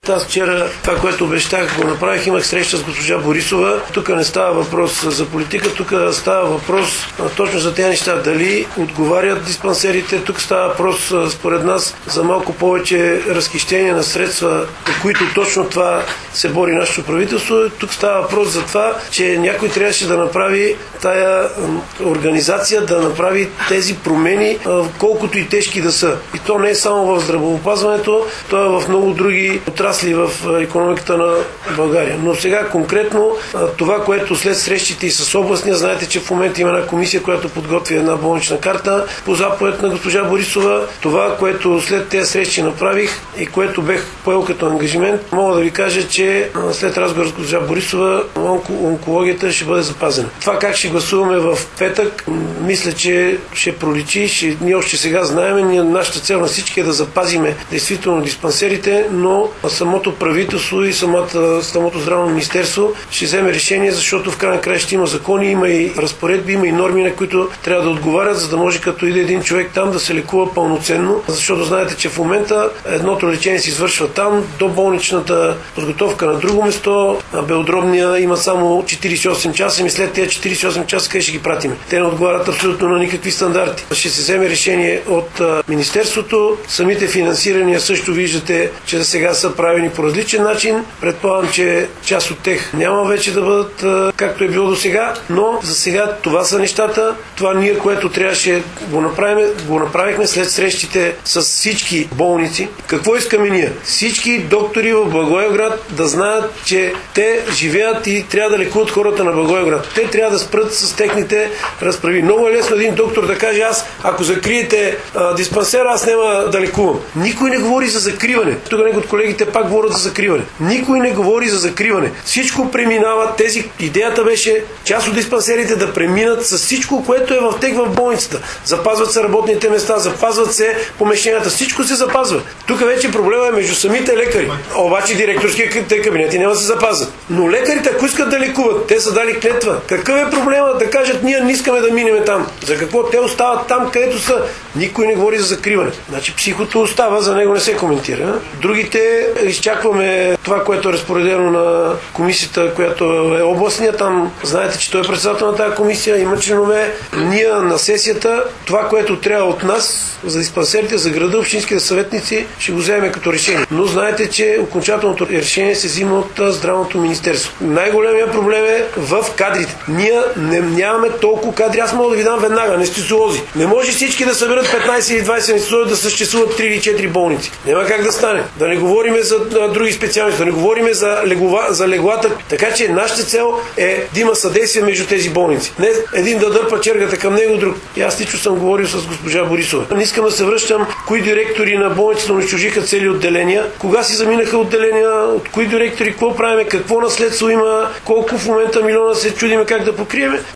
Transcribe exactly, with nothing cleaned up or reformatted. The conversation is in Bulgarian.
Аз вчера това, което обещах, го направих. Имах среща с госпожа Борисова. Тук не става въпрос за политика, тук става въпрос точно за тези неща. Дали отговарят диспансерите. Тук става въпрос, според нас, за малко повече разхищение на средства, по които точно това се бори нашето правителство. Тук става въпрос за това, че някой трябваше да направи тая организация, да направи тези промени, колкото и тежки да са. И то не е само в здравеопазването, то е в много други отрасли в икономиката на България. Но сега конкретно това, което след срещите и с областния, знаете, че в момента има една комисия, която подготвя една болнична карта по заповед на госпожа Борисова. Това, което след тези срещи направих и което бех поел като ангажимент, мога да ви кажа, че след разговор с госпожа Борисова онкологията ще бъде запазена. Това как ще гласуваме в петък, мисля, че ще проличи. Ще, ние още сега знаем, ние, нашата цел на всички е да запазиме действително диспансерите, но самото правителство и самата, самото здравно министерство ще вземе решение, защото в крайна края ще има закони, има и разпоредби, има и норми, на които трябва да отговарят, за да може като иде един човек там да се лекува пълноценно, защото знаете, че в момента едното лечение се извършва там, до болничната подготовка на друго место, белодробния има само четирийсет и осем часа и след тези четирийсет и осем часа къде ще ги пратиме. Те не отговарят абсолютно на никакви стандарти. Ще се вземе решение от а, Министерството. Самите финансирания също виждате, че за сега са правени по различен начин. Предполагам, че част от тях няма вече да бъдат а, както е било до сега, но за сега това са нещата. Това ние, което трябваше го направим, го направихме след срещите с всички болници. Какво искаме ние? Всички доктори в Благоевград да знаят, че те живеят и трябва да лекуват хората на Благоевград. Те трябва да спрат с техните разправи. Много е лесно един доктор да каже: аз, ако закриете а, диспансера, аз няма да лекувам. Никой не говори за закриване. Тук някои от колегите пак говорят за закриване. Никой не говори за закриване. Всичко преминава. Тези идеята беше част от диспансерите да преминат с всичко, което е в тех в болницата. Запазват се работните места, запазват се помещенията, всичко се запазва. Тук вече проблема е между самите лекари. Обаче директорските кабинети няма да се запазват. Но лекарите, ако искат да лекуват, те са дали клетва. Какъв е проблема да кажат: ние не искаме да минем там? За какво? Те остават там, където са. Никой не говори за закриване. Значи психото остава, за него не се коментира. Другите изчакваме това, което е разпоредено на комисията, която е областния. Там знаете, че той е председател на тази комисия, има членове. Ние на сесията това, което трябва от нас за диспансерите, за града, общинските съветници, ще го вземем като решение. Но знаете, че окончателното решение се взима от здравното министерство. Най-големият проблем е в кадрите. Ние не, нямаме толкова кадри. Аз мога да ви дам веднага анестезиолози. Не може всички да съберат петнайсет или двайсет анестезиолози да съществуват три или четири болници. Няма как да стане. Да не говорим за а, други специалности, да не говорим за, легова, за леглата. Така че нашата цел е да има съдействие между тези болници. Не един да дърпа чергата към него, друг. И аз лично съм говорил с госпожа Борисова. Не искам да се връщам кои директори на болниците унищожиха цели отделения, кога си заминаха отделения, от кои директори, какво правиме, какво наследство има, колко в момента милиона се чудиме как да покриеме.